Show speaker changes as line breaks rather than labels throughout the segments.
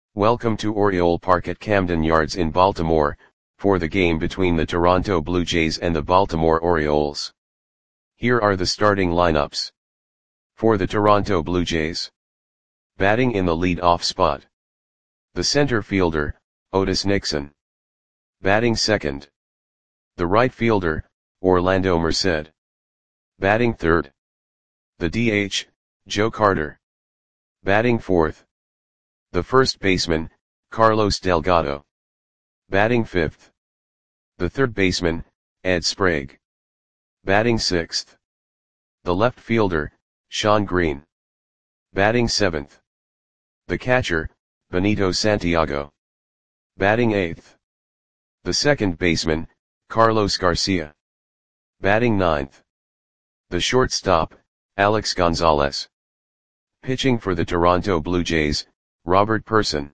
Welcome to Oriole Park at Camden Yards in Baltimore, for the game between the Toronto Blue Jays and the Baltimore Orioles. Here are the starting lineups. For the Toronto Blue Jays. Batting in the lead-off spot. The center fielder, Otis Nixon. Batting second. The right fielder, Orlando Merced. Batting third. The DH, Joe Carter. Batting fourth. The first baseman, Carlos Delgado. Batting fifth. The third baseman, Ed Sprague. Batting sixth. The left fielder, Shawn Green. Batting seventh. The catcher, Benito Santiago. Batting eighth. The second baseman, Carlos Garcia. Batting ninth. The shortstop, Alex Gonzalez. Pitching for the Toronto Blue Jays, Robert Pursson.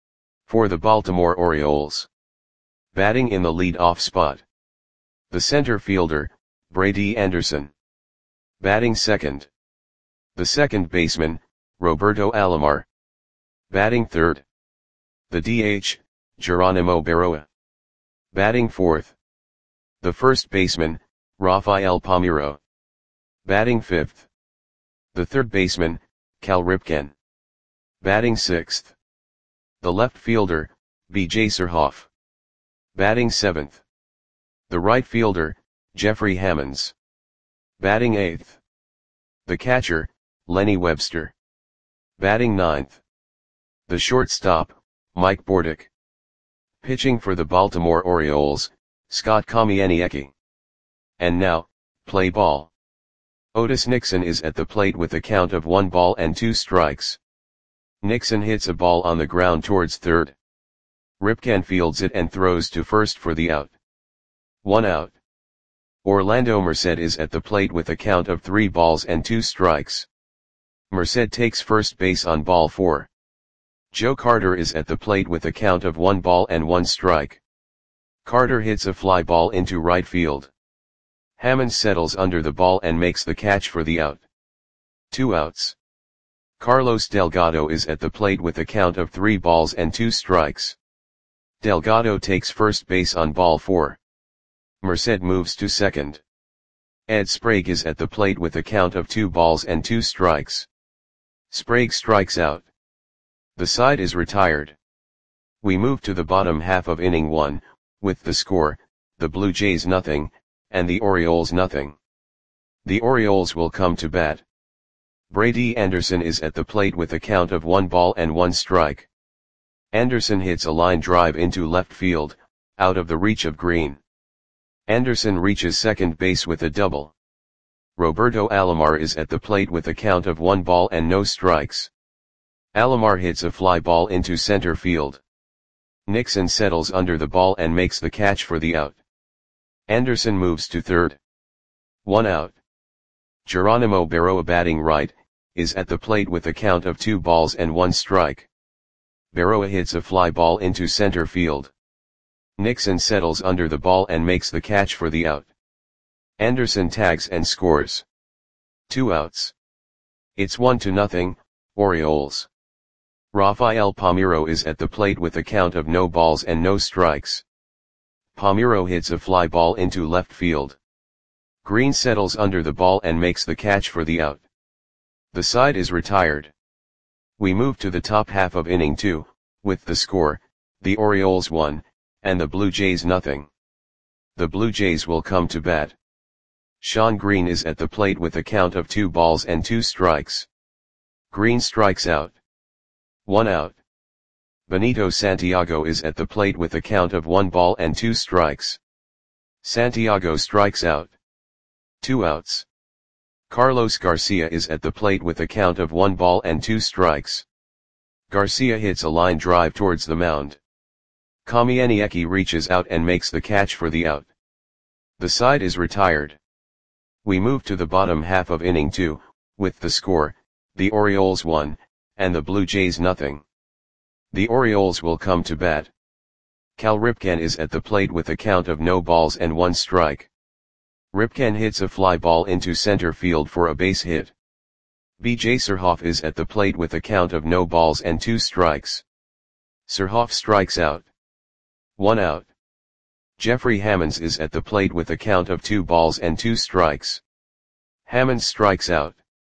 For the Baltimore Orioles. Batting in the lead-off spot. The center fielder, Brady Anderson. Batting second. The second baseman, Roberto Alomar. Batting third. The DH, Geronimo Berroa. Batting fourth. The first baseman, Rafael Palmeiro. Batting fifth. The third baseman, Cal Ripken. Batting sixth. The left fielder, B.J. Surhoff. Batting seventh. The right fielder, Jeffrey Hammonds. Batting eighth. The catcher, Lenny Webster. Batting ninth. The shortstop, Mike Bordick. Pitching for the Baltimore Orioles, Scott Kamieniecki. And now, play ball. Otis Nixon is at the plate with a count of 1 ball and 2 strikes. Nixon hits a ball on the ground towards third. Ripken fields it and throws to first for the out. 1 out. Orlando Merced is at the plate with a count of 3 balls and 2 strikes. Merced takes first base on ball 4. Joe Carter is at the plate with a count of 1 ball and 1 strike. Carter hits a fly ball into right field. Hammond settles under the ball and makes the catch for the out. 2 outs. Carlos Delgado is at the plate with a count of 3 balls and 2 strikes. Delgado takes first base on ball 4. Merced moves to second. Ed Sprague is at the plate with a count of 2 balls and 2 strikes. Sprague strikes out. The side is retired. We move to the bottom half of inning 1, with the score, the Blue Jays 0, and the Orioles 0. The Orioles will come to bat. Brady Anderson is at the plate with a count of 1 ball and 1 strike. Anderson hits a line drive into left field, out of the reach of Green. Anderson reaches second base with a double. Roberto Alomar is at the plate with a count of 1 ball and no strikes. Alomar hits a fly ball into center field. Nixon settles under the ball and makes the catch for the out. Anderson moves to third. 1 out. Geronimo Berroa, batting right, is at the plate with a count of 2 balls and 1 strike. Berroa hits a fly ball into center field. Nixon settles under the ball and makes the catch for the out. Anderson tags and scores. 2 outs. It's 1-0, Orioles. Rafael Palmeiro is at the plate with a count of no balls and no strikes. Palmeiro hits a fly ball into left field. Green settles under the ball and makes the catch for the out. The side is retired. We move to the top half of inning 2, with the score, the Orioles 1, and the Blue Jays 0. The Blue Jays will come to bat. Shawn Green is at the plate with a count of 2 balls and 2 strikes. Green strikes out. 1 out. Benito Santiago is at the plate with a count of 1 ball and 2 strikes. Santiago strikes out. 2 outs. Carlos Garcia is at the plate with a count of 1 ball and 2 strikes. Garcia hits a line drive towards the mound. Kamieniecki reaches out and makes the catch for the out. The side is retired. We move to the bottom half of inning 2, with the score, the Orioles 1, and the Blue Jays 0. The Orioles will come to bat. Cal Ripken is at the plate with a count of no balls and 1 strike. Ripken hits a fly ball into center field for a base hit. B.J. Surhoff is at the plate with a count of no balls and 2 strikes. Surhoff strikes out. 1 out. Jeffrey Hammonds is at the plate with a count of 2 balls and 2 strikes. Hammonds strikes out.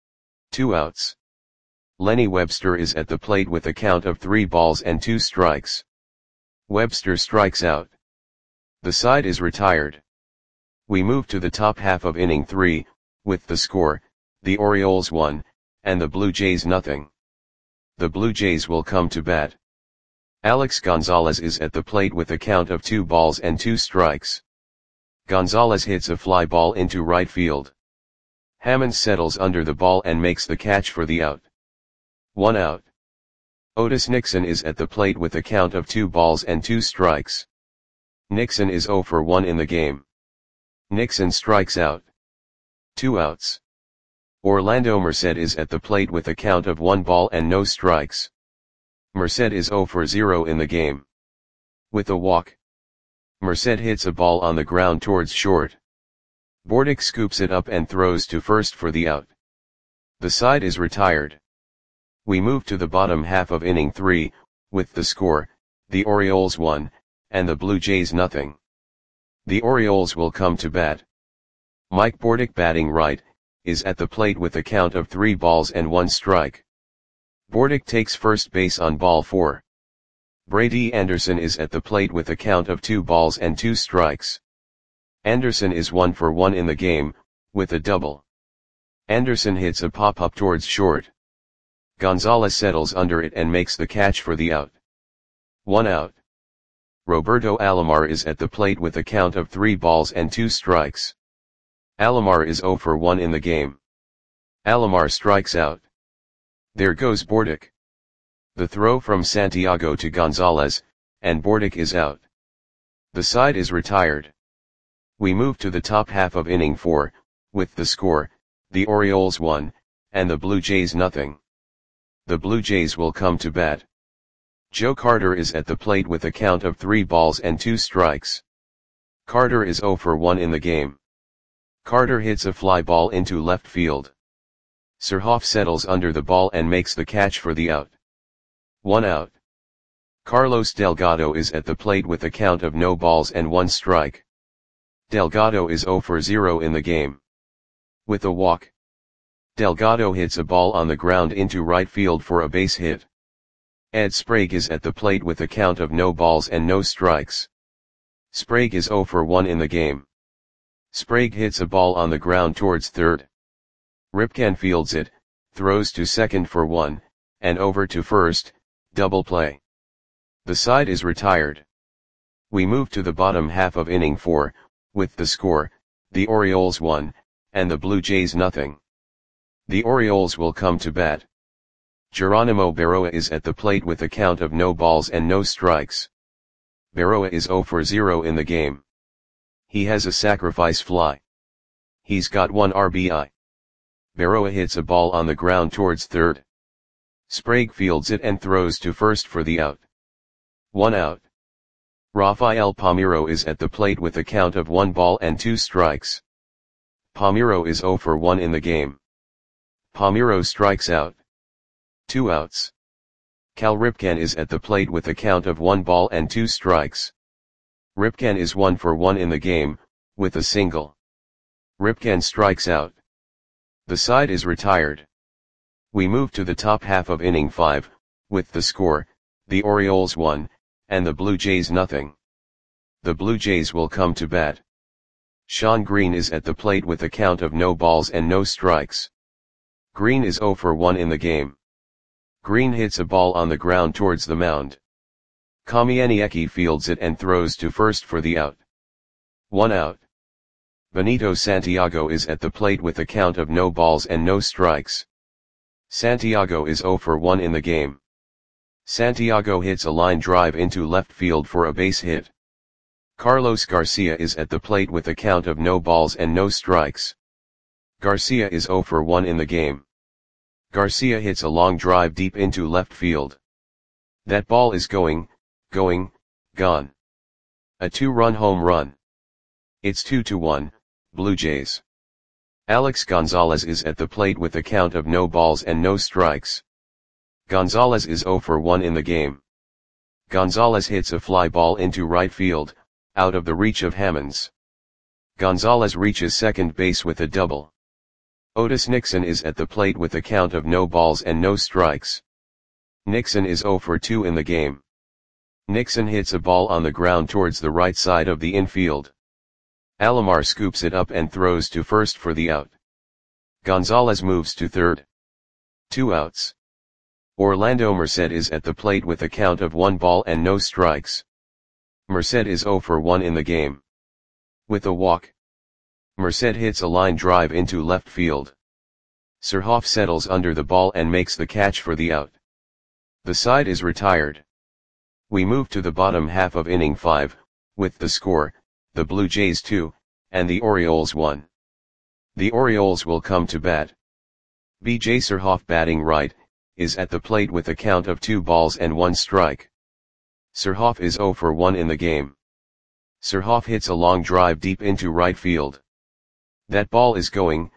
2 outs. Lenny Webster is at the plate with a count of 3 balls and 2 strikes. Webster strikes out. The side is retired. We move to the top half of inning 3, with the score, the Orioles 1, and the Blue Jays nothing. The Blue Jays will come to bat. Alex Gonzalez is at the plate with a count of 2 balls and 2 strikes. Gonzalez hits a fly ball into right field. Hammonds settles under the ball and makes the catch for the out. 1 out. Otis Nixon is at the plate with a count of 2 balls and 2 strikes. Nixon is 0 for 1 in the game. Nixon strikes out. 2 outs. Orlando Merced is at the plate with a count of 1 ball and no strikes. Merced is 0 for 0 in the game. With a walk, Merced hits a ball on the ground towards short. Bordick scoops it up and throws to first for the out. The side is retired. We move to the bottom half of inning 3, with the score, the Orioles 1, and the Blue Jays nothing. The Orioles will come to bat. Mike Bordick, batting right, is at the plate with a count of 3 balls and 1 strike. Bordick takes first base on ball 4. Brady Anderson is at the plate with a count of 2 balls and 2 strikes. Anderson is 1 for 1 in the game, with a double. Anderson hits a pop-up towards short. Gonzalez settles under it and makes the catch for the out. 1 out. Roberto Alomar is at the plate with a count of 3 balls and 2 strikes. Alomar is 0 for 1 in the game. Alomar strikes out. There goes Bordick. The throw from Santiago to Gonzalez, and Bordick is out. The side is retired. We move to the top half of inning 4, with the score, the Orioles 1, and the Blue Jays nothing. The Blue Jays will come to bat. Joe Carter is at the plate with a count of 3 balls and 2 strikes. Carter is 0 for 1 in the game. Carter hits a fly ball into left field. Surhoff settles under the ball and makes the catch for the out. 1 out. Carlos Delgado is at the plate with a count of no balls and 1 strike. Delgado is 0 for 0 in the game. With a walk, Delgado hits a ball on the ground into right field for a base hit. Ed Sprague is at the plate with a count of no balls and no strikes. Sprague is 0 for 1 in the game. Sprague hits a ball on the ground towards third. Ripken fields it, throws to second for 1, and over to first, double play. The side is retired. We move to the bottom half of inning 4, with the score, the Orioles 1, and the Blue Jays nothing. The Orioles will come to bat. Geronimo Berroa is at the plate with a count of no balls and no strikes. Berroa is 0 for 0 in the game. He has a sacrifice fly. He's got 1 RBI. Berroa hits a ball on the ground towards third. Sprague fields it and throws to first for the out. 1 out. Rafael Palmeiro is at the plate with a count of 1 ball and 2 strikes. Palmeiro is 0 for 1 in the game. Palmeiro strikes out. 2 outs. Cal Ripken is at the plate with a count of 1 ball and 2 strikes. Ripken is 1 for 1 in the game, with a single. Ripken strikes out. The side is retired. We move to the top half of inning 5, with the score, the Orioles 1, and the Blue Jays nothing. The Blue Jays will come to bat. Sean Green is at the plate with a count of no balls and no strikes. Green is 0 for 1 in the game. Green hits a ball on the ground towards the mound. Kamieniecki fields it and throws to first for the out. 1 out. Benito Santiago is at the plate with a count of no balls and no strikes. Santiago is 0 for 1 in the game. Santiago hits a line drive into left field for a base hit. Carlos Garcia is at the plate with a count of no balls and no strikes. Garcia is 0 for 1 in the game. Garcia hits a long drive deep into left field. That ball is gone. A 2-run home run. It's 2-1, Blue Jays. Alex Gonzalez is at the plate with a count of no balls and no strikes. Gonzalez is 0 for 1 in the game. Gonzalez hits a fly ball into right field, out of the reach of Hammonds. Gonzalez reaches second base with a double. Otis Nixon is at the plate with a count of no balls and no strikes. Nixon is 0 for 2 in the game. Nixon hits a ball on the ground towards the right side of the infield. Alomar scoops it up and throws to first for the out. Gonzalez moves to third. 2 outs. Orlando Merced is at the plate with a count of 1 ball and no strikes. Merced is 0 for 1 in the game. With a walk, Merced hits a line drive into left field. Surhoff settles under the ball and makes the catch for the out. The side is retired. We move to the bottom half of inning 5, with the score, the Blue Jays 2, and the Orioles 1. The Orioles will come to bat. B.J. Surhoff, batting right, is at the plate with a count of 2 balls and 1 strike. Surhoff is 0 for 1 in the game. Surhoff hits a long drive deep into right field. That ball is going,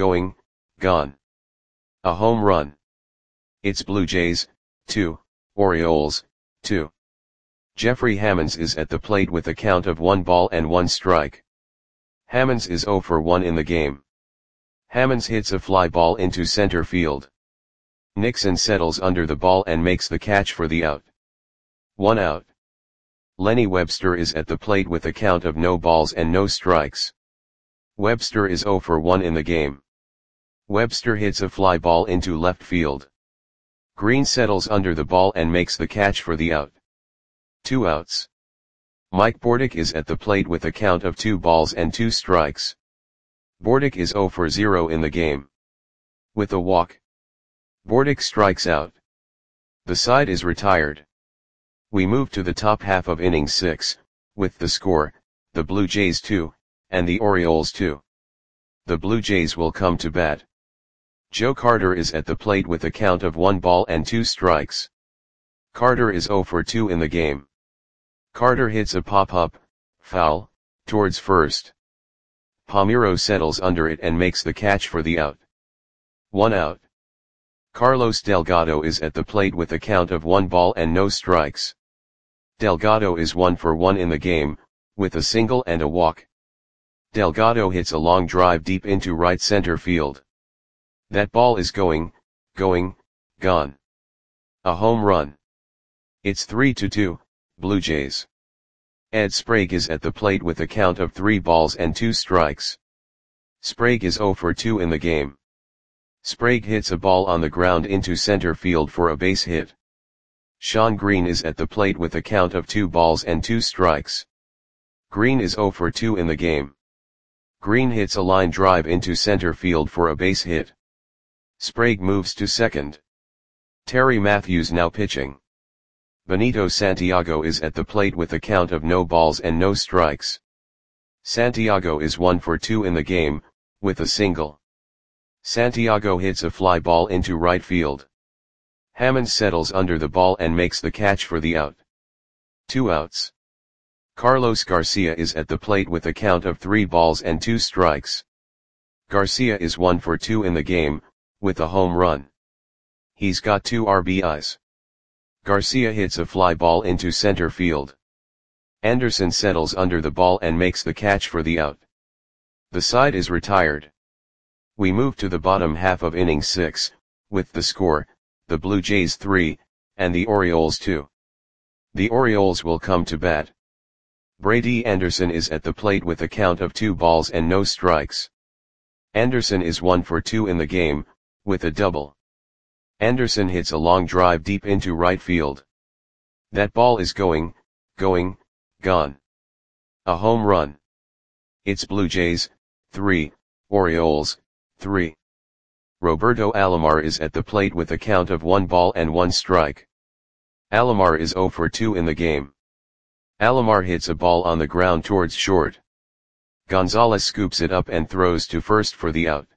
gone. A home run. It's Blue Jays 2, Orioles 2. Jeffrey Hammonds is at the plate with a count of 1 ball and 1 strike. Hammonds is 0 for 1 in the game. Hammonds hits a fly ball into center field. Nixon settles under the ball and makes the catch for the out. 1 out. Lenny Webster is at the plate with a count of no balls and no strikes. Webster is 0 for 1 in the game. Webster hits a fly ball into left field. Green settles under the ball and makes the catch for the out. 2 outs. Mike Bordick is at the plate with a count of 2 balls and 2 strikes. Bordick is 0 for 0 in the game. With a walk, Bordick strikes out. The side is retired. We move to the top half of inning 6, with the score, the Blue Jays 2, and the Orioles 2. The Blue Jays will come to bat. Joe Carter is at the plate with a count of 1 ball and 2 strikes. Carter is 0 for 2 in the game. Carter hits a pop-up, foul, towards first. Palmeiro settles under it and makes the catch for the out. 1 out. Carlos Delgado is at the plate with a count of 1 ball and no strikes. Delgado is 1 for 1 in the game, with a single and a walk. Delgado hits a long drive deep into right center field. That ball is going, gone. A home run. It's 3-2, Blue Jays. Ed Sprague is at the plate with a count of 3 balls and 2 strikes. Sprague is 0 for 2 in the game. Sprague hits a ball on the ground into center field for a base hit. Sean Green is at the plate with a count of 2 balls and 2 strikes. Green is 0 for 2 in the game. Green hits a line drive into center field for a base hit. Sprague moves to second. Terry Matthews now pitching. Benito Santiago is at the plate with a count of no balls and no strikes. Santiago is 1 for 2 in the game, with a single. Santiago hits a fly ball into right field. Hammond settles under the ball and makes the catch for the out. 2 outs. Carlos Garcia is at the plate with a count of 3 balls and 2 strikes. Garcia is 1 for 2 in the game, with a home run. He's got 2 RBIs. Garcia hits a fly ball into center field. Anderson settles under the ball and makes the catch for the out. The side is retired. We move to the bottom half of inning 6, with the score, the Blue Jays 3, and the Orioles 2. The Orioles will come to bat. Brady Anderson is at the plate with a count of 2 balls and no strikes. Anderson is 1 for 2 in the game, with a double. Anderson hits a long drive deep into right field. That ball is going, gone. A home run. It's Blue Jays 3, Orioles 3. Roberto Alomar is at the plate with a count of 1 ball and 1 strike. Alomar is 0 for 2 in the game. Alomar hits a ball on the ground towards short. Gonzalez scoops it up and throws to first for the out.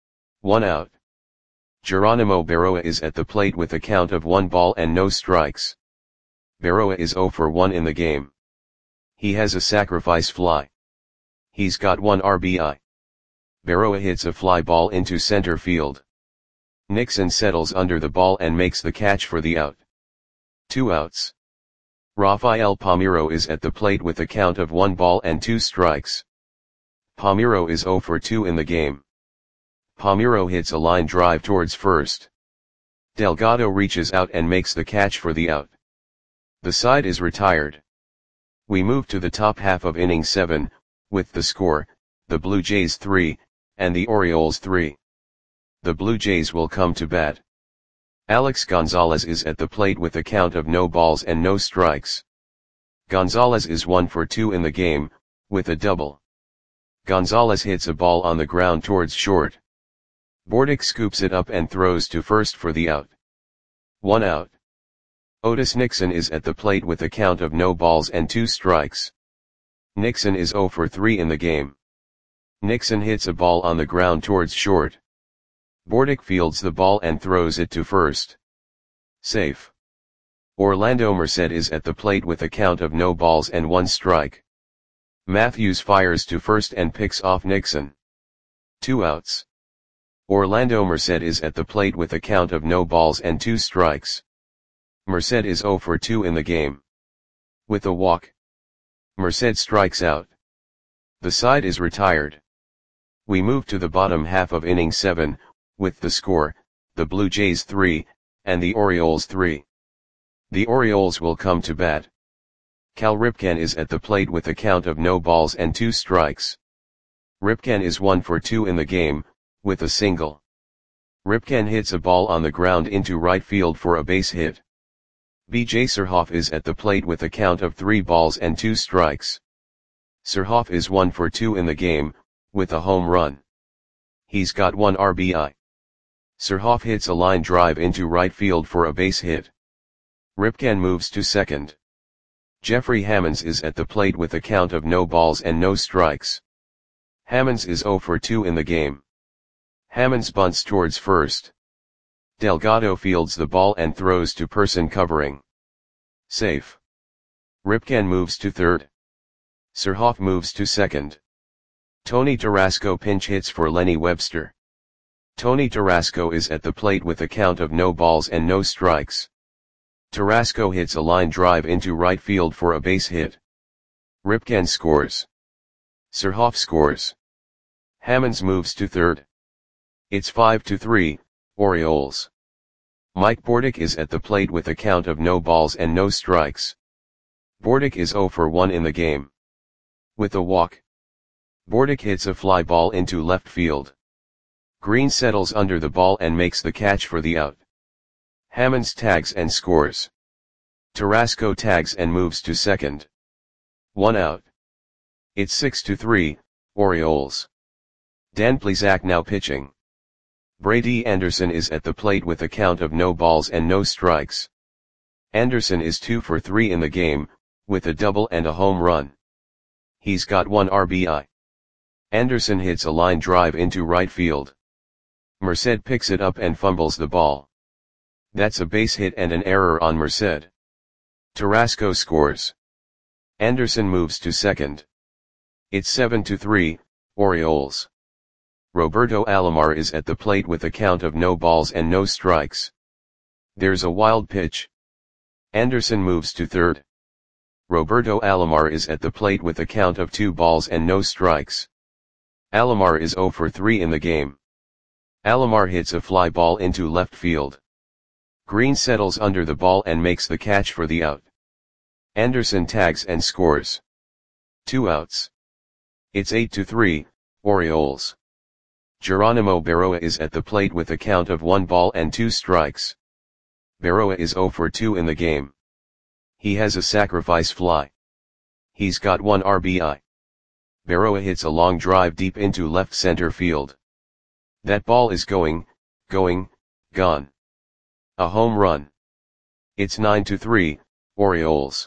1 out. Geronimo Berroa is at the plate with a count of 1 ball and no strikes. Berroa is 0 for 1 in the game. He has a sacrifice fly. He's got 1 RBI. Berroa hits a fly ball into center field. Nixon settles under the ball and makes the catch for the out. 2 outs. Rafael Palmeiro is at the plate with a count of 1 ball and 2 strikes. Palmeiro is 0 for 2 in the game. Palmeiro hits a line drive towards first. Delgado reaches out and makes the catch for the out. The side is retired. We move to the top half of inning 7, with the score, the Blue Jays 3, and the Orioles 3. The Blue Jays will come to bat. Alex Gonzalez is at the plate with a count of no balls and no strikes. Gonzalez is 1 for 2 in the game, with a double. Gonzalez hits a ball on the ground towards short. Bordick scoops it up and throws to first for the out. 1 out. Otis Nixon is at the plate with a count of no balls and 2 strikes. Nixon is 0 for 3 in the game. Nixon hits a ball on the ground towards short. Bordick fields the ball and throws it to first. Safe. Orlando Merced is at the plate with a count of no balls and 1 strike. Matthews fires to first and picks off Nixon. 2 outs. Orlando Merced is at the plate with a count of no balls and 2 strikes. Merced is 0 for 2 in the game. With a walk, Merced strikes out. The side is retired. We move to the bottom half of inning 7, with the score, the Blue Jays 3, and the Orioles 3. The Orioles will come to bat. Cal Ripken is at the plate with a count of no balls and 2 strikes. Ripken is 1 for 2 in the game, with a single. Ripken hits a ball on the ground into right field for a base hit. B.J. Surhoff is at the plate with a count of 3 balls and 2 strikes. Surhoff is 1 for 2 in the game, with a home run. He's got 1 RBI. Surhoff hits a line drive into right field for a base hit. Ripken moves to second. Jeffrey Hammonds is at the plate with a count of no balls and no strikes. Hammonds is 0 for 2 in the game. Hammonds bunts towards first. Delgado fields the ball and throws to person covering. Safe. Ripken moves to third. Surhoff moves to second. Tony Tarasco pinch hits for Lenny Webster. Tony Tarasco is at the plate with a count of no balls and no strikes. Tarasco hits a line drive into right field for a base hit. Ripken scores. Surhoff scores. Hammonds moves to third. It's 5-3, Orioles. Mike Bordick is at the plate with a count of no balls and no strikes. Bordick is 0 for 1 in the game. With a walk, Bordick hits a fly ball into left field. Green settles under the ball and makes the catch for the out. Hammonds tags and scores. Tarasco tags and moves to second. 1 out. It's 6-3, Orioles. Dan Plesac now pitching. Brady Anderson is at the plate with a count of no balls and no strikes. Anderson is 2 for 3 in the game, with a double and a home run. He's got 1 RBI. Anderson hits a line drive into right field. Merced picks it up and fumbles the ball. That's a base hit and an error on Merced. Tarasco scores. Anderson moves to second. It's 7-3, Orioles. Roberto Alomar is at the plate with a count of no balls and no strikes. There's a wild pitch. Anderson moves to third. Roberto Alomar is at the plate with a count of 2 balls and no strikes. Alomar is 0 for 3 in the game. Alomar hits a fly ball into left field. Green settles under the ball and makes the catch for the out. Anderson tags and scores. 2 outs. It's 8-3, Orioles. Geronimo Berroa is at the plate with a count of 1 ball and 2 strikes. Berroa is 0 for 2 in the game. He has a sacrifice fly. He's got 1 RBI. Berroa hits a long drive deep into left center field. That ball is going, gone. A home run. It's 9-3, Orioles.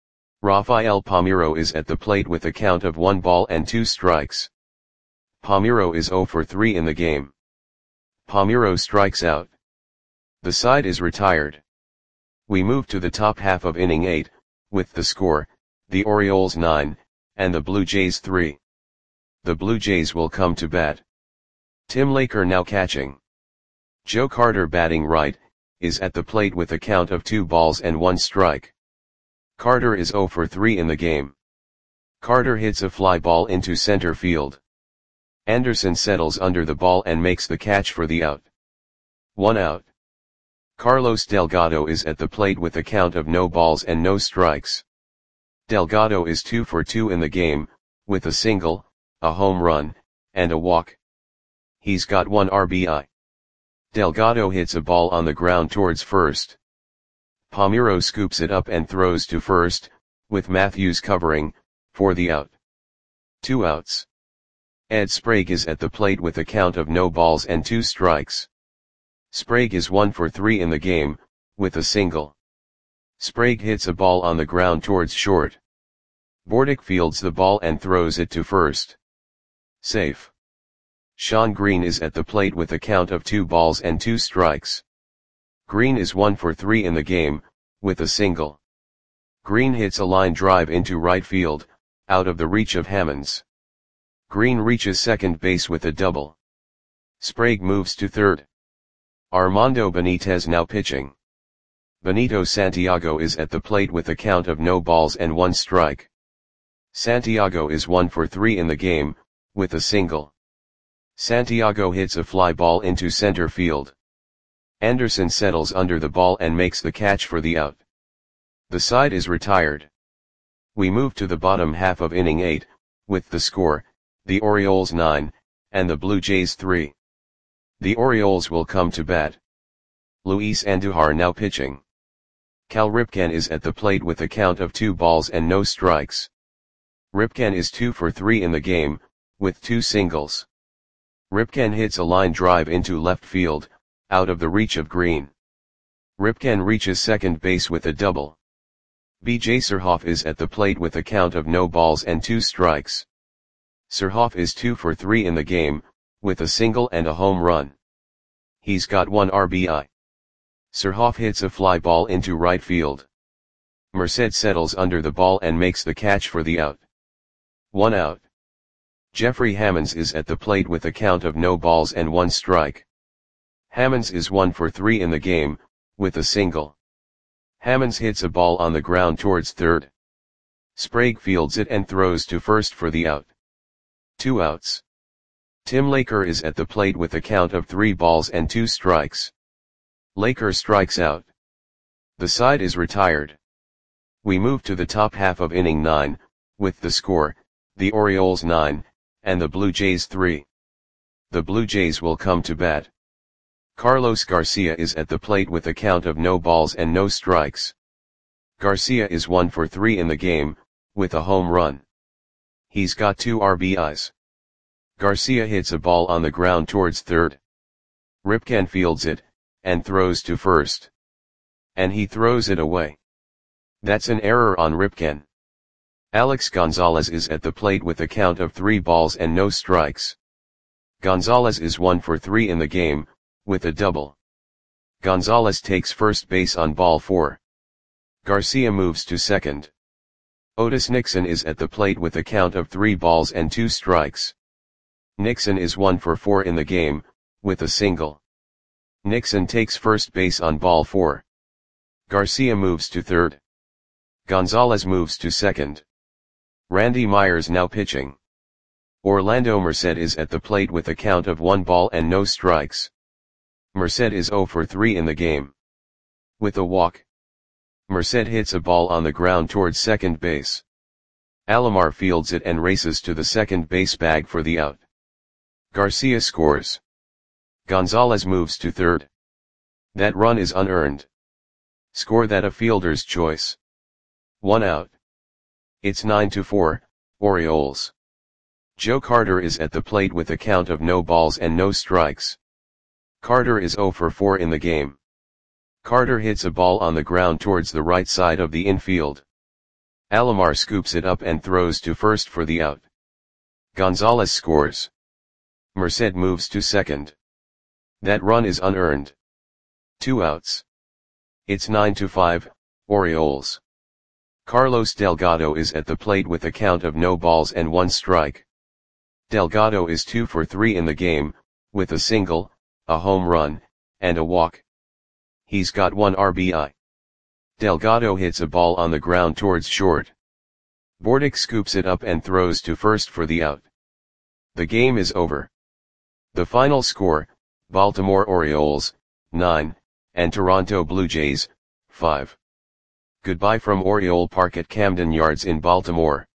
Rafael Palmeiro is at the plate with a count of 1 ball and 2 strikes. Palmeiro is 0 for 3 in the game. Palmeiro strikes out. The side is retired. We move to the top half of inning 8, with the score, the Orioles 9, and the Blue Jays 3. The Blue Jays will come to bat. Tim Laker now catching. Joe Carter batting right, is at the plate with a count of 2 balls and 1 strike. Carter is 0 for 3 in the game. Carter hits a fly ball into center field. Anderson settles under the ball and makes the catch for the out. 1 out. Carlos Delgado is at the plate with a count of no balls and no strikes. Delgado is 2 for 2 in the game, with a single, a home run, and a walk. He's got 1 RBI. Delgado hits a ball on the ground towards first. Palmeiro scoops it up and throws to first, with Matthews covering, for the out. 2 outs. Ed Sprague is at the plate with a count of no balls and 2 strikes. Sprague is 1 for 3 in the game, with a single. Sprague hits a ball on the ground towards short. Bordick fields the ball and throws it to first. Safe. Sean Green is at the plate with a count of 2 balls and 2 strikes. Green is 1 for 3 in the game, with a single. Green hits a line drive into right field, out of the reach of Hammonds. Green reaches second base with a double. Sprague moves to third. Armando Benitez now pitching. Benito Santiago is at the plate with a count of no balls and 1 strike. Santiago is 1 for 3 in the game, with a single. Santiago hits a fly ball into center field. Anderson settles under the ball and makes the catch for the out. The side is retired. We move to the bottom half of inning 8, with the score, the Orioles 9, and the Blue Jays 3. The Orioles will come to bat. Luis Andujar now pitching. Cal Ripken is at the plate with a count of 2 balls and no strikes. Ripken is 2 for 3 in the game, with 2 singles. Ripken hits a line drive into left field, out of the reach of Green. Ripken reaches second base with a double. B.J. Surhoff is at the plate with a count of no balls and 2 strikes. Surhoff is 2 for 3 in the game, with a single and a home run. He's got 1 RBI. Surhoff hits a fly ball into right field. Merced settles under the ball and makes the catch for the out. 1 out. Jeffrey Hammonds is at the plate with a count of no balls and 1 strike. Hammonds is 1 for 3 in the game, with a single. Hammonds hits a ball on the ground towards third. Sprague fields it and throws to first for the out. 2 outs. Tim Laker is at the plate with a count of 3 balls and 2 strikes. Laker strikes out. The side is retired. We move to the top half of inning 9, with the score, the Orioles 9, and the Blue Jays 3. The Blue Jays will come to bat. Carlos Garcia is at the plate with a count of no balls and no strikes. Garcia is 1 for 3 in the game, with a home run. He's got 2 RBIs. Garcia hits a ball on the ground towards third. Ripken fields it, and throws to first. And he throws it away. That's an error on Ripken. Alex Gonzalez is at the plate with a count of 3 balls and no strikes. Gonzalez is 1 for 3 in the game, with a double. Gonzalez takes first base on ball 4. Garcia moves to second. Otis Nixon is at the plate with a count of 3 balls and 2 strikes. Nixon is 1 for 4 in the game, with a single. Nixon takes first base on ball 4. Garcia moves to third. Gonzalez moves to second. Randy Myers now pitching. Orlando Merced is at the plate with a count of 1 ball and no strikes. Merced is 0 for 3 in the game. With a walk. Merced hits a ball on the ground towards second base. Alomar fields it and races to the second base bag for the out. Garcia scores. Gonzalez moves to third. That run is unearned. Score that a fielder's choice. 1 out. It's 9-4, Orioles. Joe Carter is at the plate with a count of no balls and no strikes. Carter is 0 for 4 in the game. Carter hits a ball on the ground towards the right side of the infield. Alomar scoops it up and throws to first for the out. Gonzalez scores. Merced moves to second. That run is unearned. 2 outs. It's 9-5, Orioles. Carlos Delgado is at the plate with a count of no balls and 1 strike. Delgado is 2 for 3 in the game, with a single, a home run, and a walk. He's got 1 RBI. Delgado hits a ball on the ground towards short. Bordick scoops it up and throws to first for the out. The game is over. The final score, Baltimore Orioles, 9, and Toronto Blue Jays, 5. Goodbye from Oriole Park at Camden Yards in Baltimore.